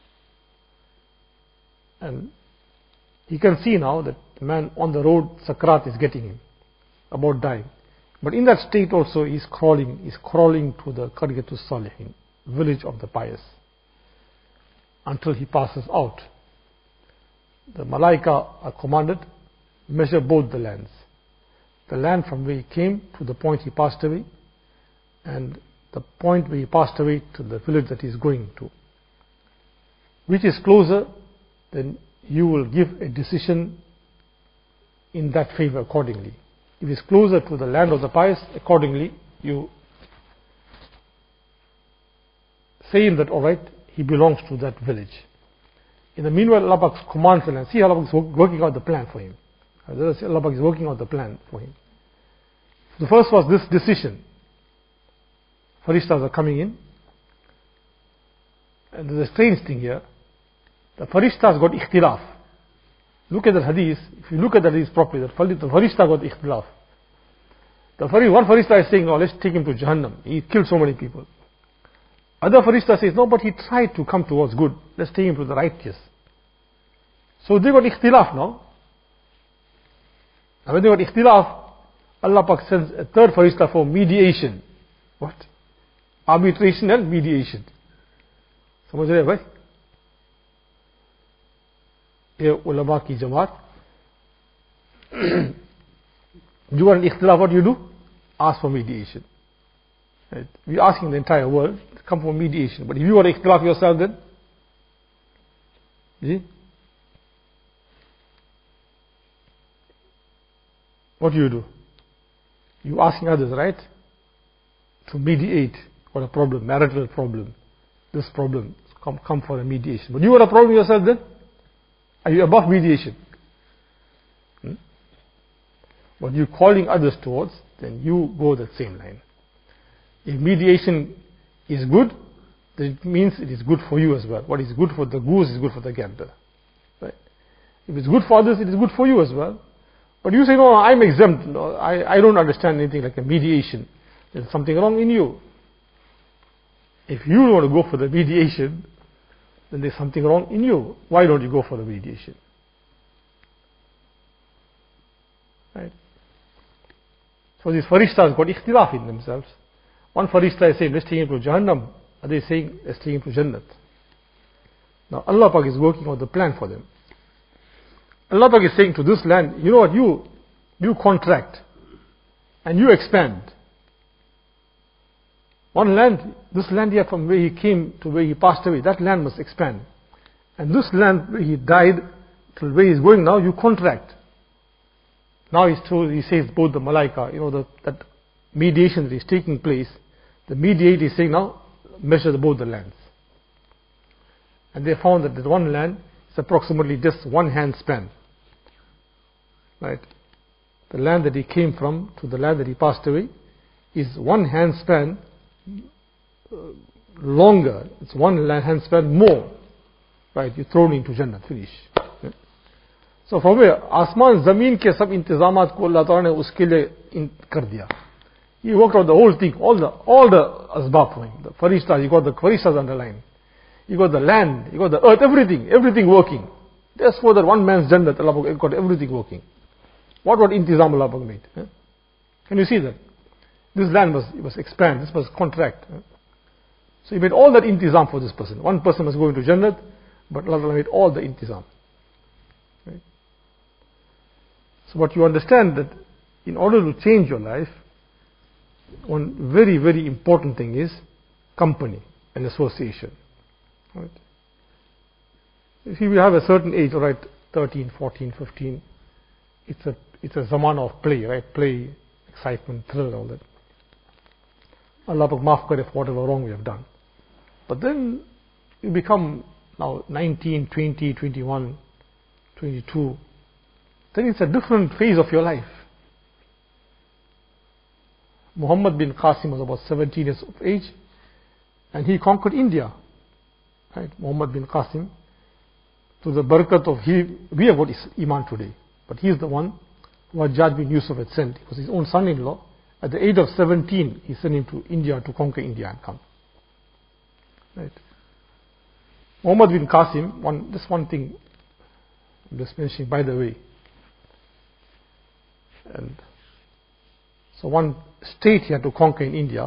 And he can see now that the man on the road, Sakrat is getting him, about dying. But in that state also, he's crawling, he's crawling to the Qaryatus Salihin, village of the pious, until he passes out. The Malaika are commanded, measure both the lands. The land from where he came to the point he passed away, and the point where he passed away to the village that he is going to. Which is closer, then you will give a decision in that favor accordingly. If it's closer to the land of the pious, accordingly you say him that, alright, he belongs to that village. In the meanwhile, Allah Pak commands the land. See, Allah Pak is working out the plan for him. Allah Pak is working out the plan for him. The first was this decision. Farishtas are coming in. And there's a strange thing here. The Farishtas got ikhtilaf. look at the hadith, if you look at the hadith properly, the Farishta got ikhtilaf. The Farishta, one Farishta is saying, no, let's take him to Jahannam. He killed so many people. Other Farishta says, no, but he tried to come towards good. Let's take him to the righteous. So they got ikhtilaf now. And when they got ikhtilaf, Allah Pak sends a third Farishta for mediation. What? Arbitration and mediation. समझ रहे भाई? ये उलमा की जमात. You are an ikhtilaf, what do you do? Ask for mediation. Right? We're asking the entire world to come for mediation. But if you are ikhtilaf yourself, then see? What do you do? You asking others, right? To mediate for a problem, marital problem, this problem, come come for a mediation. But you are a problem yourself then? Are you above mediation? Hmm? What you're calling others towards, then you go that same line. If mediation is good, then it means it is good for you as well. What is good for the goose is good for the gander. Right? If it's good for others, it is good for you as well. But you say, no, I'm exempt. No, I, I don't understand anything like a mediation. There's something wrong in you. If you don't want to go for the mediation, then there's something wrong in you. Why don't you go for the mediation? Right? So these Farishtas got ikhtilaf in themselves. One Farishta is saying, let's take him to Jahannam. Others is saying, let's take him to Jannat. Now Allah Pak is working out the plan for them. Allah Pak is saying to this land, you know what, you, you contract and you expand. One land, this land here from where he came to where he passed away, that land must expand. And this land where he died till where he's going now, you contract. Now he's told, he says both the Malaika, you know, the, that mediation that is taking place, the mediator is saying now, measure both the lands. And they found that the one land is approximately just one hand span. Right? The land that he came from to the land that he passed away is one hand span uh, longer. It's one hand span more. Right? You're thrown into Jannah. Finish. Okay? So from where? Asman Zameen ke sab intizamat ko Allah Ta'ala ne uske liye in kar diya. He worked out the whole thing, all the all the asbab for him. The Farishtas, he got the Farishtas underlined. You got the land, you got the earth, everything, everything working. Just for that one man's Jannat, Allah got everything working. What what intizam Allah made? Eh? Can you see that? This land must, must expand, this must contract. Eh? So he made all that intizam for this person. One person must go into Jannat, but Allah made all the intizam. Right? So what you understand that in order to change your life, one very, very important thing is company and association. Right? If you have a certain age, right, thirteen, fourteen, fifteen, it's a it's a zaman of play, right? Play, excitement, thrill, all that. Allah Pak maaf kare for whatever wrong we have done. But then you become now nineteen, twenty, twenty-one, twenty-two. Then it's a different phase of your life. Muhammad bin Qasim was about seventeen years of age, and he conquered India. Right? Muhammad bin Qasim, to the barakat of he, we have got Iman today, but he is the one who Hajjaj bin Yusuf had sent. It was his own son-in-law. At the age of seventeen, he sent him to India to conquer India and come. Right? Muhammad bin Qasim, one, just one thing I'm just mentioning by the way. And so one state he had to conquer in India.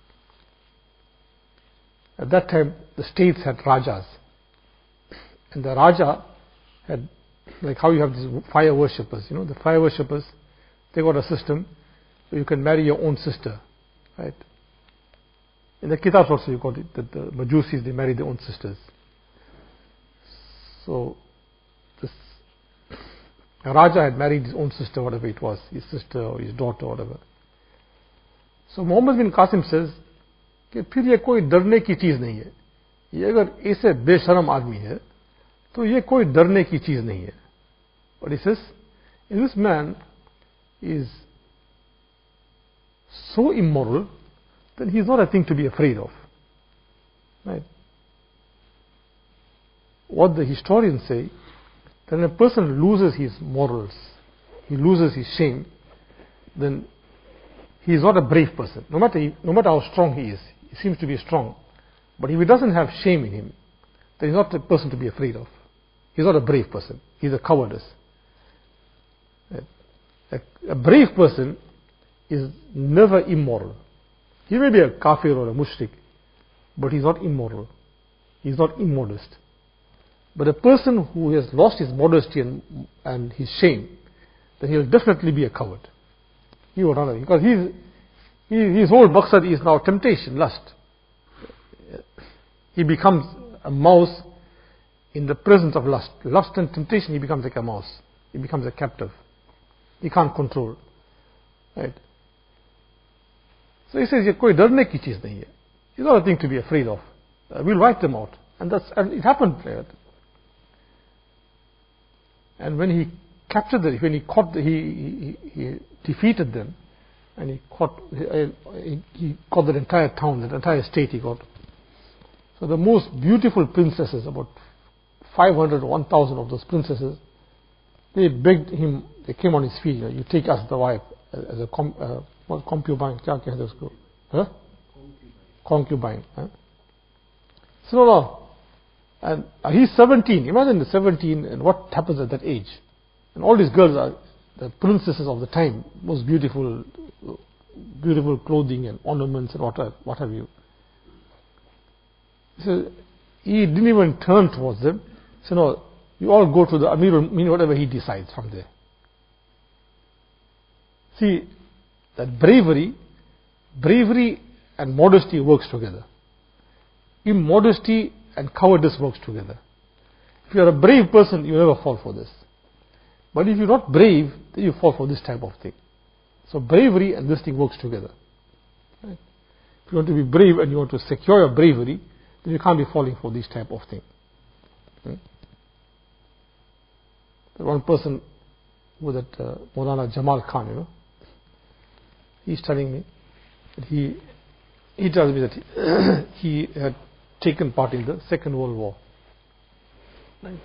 At that time, the states had rajas. And the raja had, like how you have these fire worshippers, you know, the fire worshippers, they got a system where you can marry your own sister, right? In the kitabs also you got it, that the Majusis, they marry their own sisters. So, this raja had married his own sister, whatever it was, his sister or his daughter or whatever. So Muhammad bin Qasim says, कि फिर ये कोई डरने की चीज नहीं है. ये अगर ऐसे बेशरम आदमी है तो ये कोई डरने की चीज नहीं है. But he says, this man is so immoral that he is not a thing to be afraid of. Right? What the historians say, then a person loses his morals, he loses his shame, then he is not a brave person. No matter, no matter how strong he is, he seems to be strong, but if he doesn't have shame in him, then he's not a person to be afraid of. He's not a brave person. He's a cowardice. A, a brave person is never immoral. He may be a kafir or a mushrik, but he's not immoral. He's not immodest. But a person who has lost his modesty and, and his shame, then he'll definitely be a coward. He will run away. Because he's, he, his whole maqsad is now temptation, lust. He becomes a mouse in the presence of lust. Lust and temptation, he becomes like a mouse. He becomes a captive. He can't control. Right? So he says, koi darne ki cheez nahi hai. It's not a thing to be afraid of. Uh, we'll wipe them out. And that's, and it happened. Right? And when he captured them, when he caught, the, he, he, he defeated them, and he caught, he, he caught that entire town, that entire state he got. So the most beautiful princesses, about five hundred, one thousand of those princesses, they begged him, they came on his feet, you, know, you take us as the wife, as a com, uh, what, concubine, kya kehte usko? Huh? Concubine. Huh? So no, no. And uh, he's seventeen, imagine the seventeen and what happens at that age. And all these girls are the princesses of the time, most beautiful, beautiful clothing and ornaments and what, what have you. So he didn't even turn towards them. So no, you all go to the Amir, whatever he decides from there. See, that bravery, bravery and modesty works together. Immodesty and cowardice works together. If you are a brave person, you never fall for this. But if you're not brave, then you fall for this type of thing. So bravery and this thing works together. Right? If you want to be brave and you want to secure your bravery, then you can't be falling for this type of thing. Hmm? One person with that uh, Maulana Jamal Khan, you know, he's telling me that he he tells me that he, he had taken part in the Second World War. Right?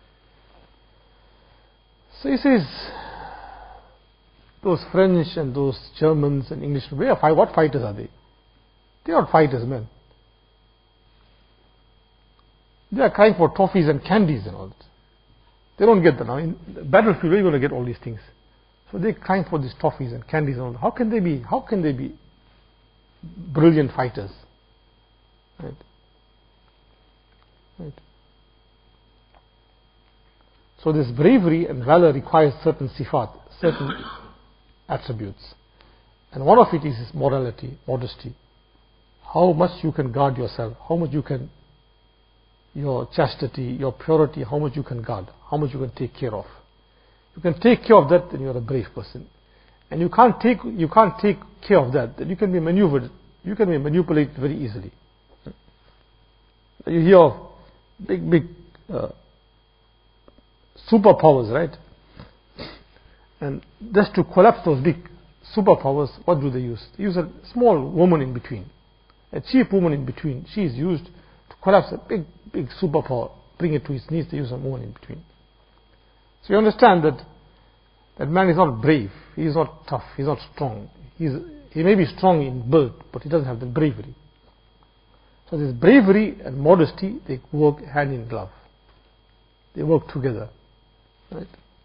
So he says, those French and those Germans and English, where are, what fighters are they? They are not fighters, man. They are crying for toffees and candies and all that. They don't get that now. In the battlefield, where are you going to get all these things? So they're crying for these toffees and candies and all that. How can they be, how can they be brilliant fighters? Right? Right. So this bravery and valor requires certain sifat, certain attributes. And one of it is morality, modesty. How much you can guard yourself, how much you can, your chastity, your purity, how much you can guard, how much you can take care of. You can take care of that, then you're a brave person. And you can't take, you can't take care of that, then you can be maneuvered, you can be manipulated very easily. You hear of big, big uh, superpowers, right? And just to collapse those big superpowers, what do they use? They use a small woman in between, a cheap woman in between. She is used to collapse a big, big superpower, bring it to its knees. They use a woman in between. So you understand that that man is not brave. He is not tough. He is not strong. He is, he may be strong in birth, but he doesn't have the bravery. So this bravery and modesty, they work hand in glove. They work together. Right?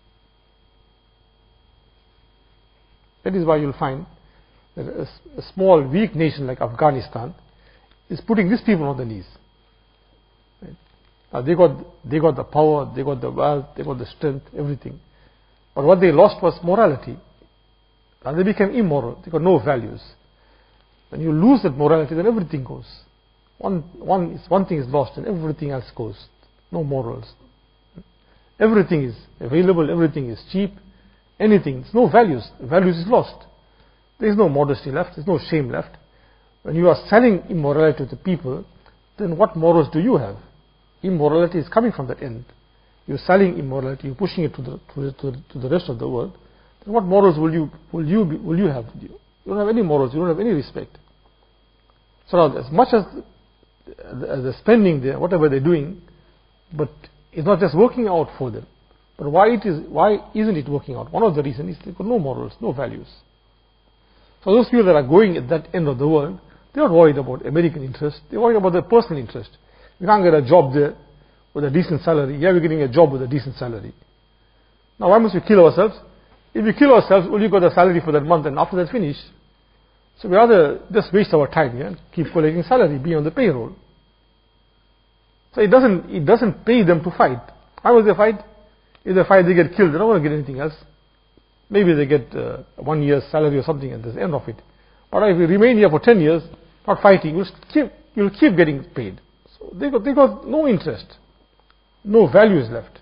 That is why you'll find that a, a small, weak nation like Afghanistan is putting these people on the knees. Right? Now they got, they got the power, they got the wealth, they got the strength, everything. But what they lost was morality. Now they became immoral. They got no values. When you lose that morality, then everything goes. One, one, one thing is lost and everything else goes. No morals. Everything is available, everything is cheap, anything, there's no values. Values is lost. There is no modesty left, there's no shame left. When you are selling immorality to the people, then what morals do you have? Immorality is coming from that end. You're selling immorality, you're pushing it to the, to the, to the, to the rest of the world. Then what morals will you, will you, be, will you have? You don't have any morals, you don't have any respect. So now, as much as the, the spending there, whatever they're doing, but it's not just working out for them. But why it is, why isn't it working out? One of the reasons is they've got no morals, no values. So those people that are going at that end of the world, they're not worried about American interest, they're worried about their personal interest. We can't get a job there with a decent salary. Yeah, we're getting a job with a decent salary. Now why must we kill ourselves? If we kill ourselves, well, you got a salary for that month, and after that finish. So we rather just waste our time, yeah, keep collecting salary, be on the payroll. So it doesn't, it doesn't pay them to fight. Why must they fight? If they fight, they get killed. They're not going to get anything else. Maybe they get uh, one year's salary or something, and that's the end of it. But if you remain here for ten years, not fighting, you'll keep, you'll keep getting paid. So they got, they got no interest, no values left.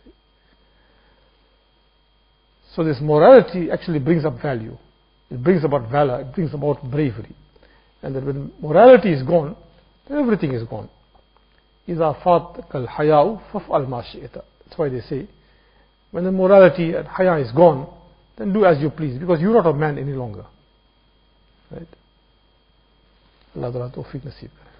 So this morality actually brings up value. It brings about valor. It brings about bravery. And that when morality is gone, then everything is gone. إِذَا فَاتَكَ الْحَيَاءُ فَافْعَلْ مَا شِئْتَ. That's why they say, when the morality and haya is gone, then do as you please, because you're not a man any longer. Right? Allah Ta'ala tawfiq nasib kare.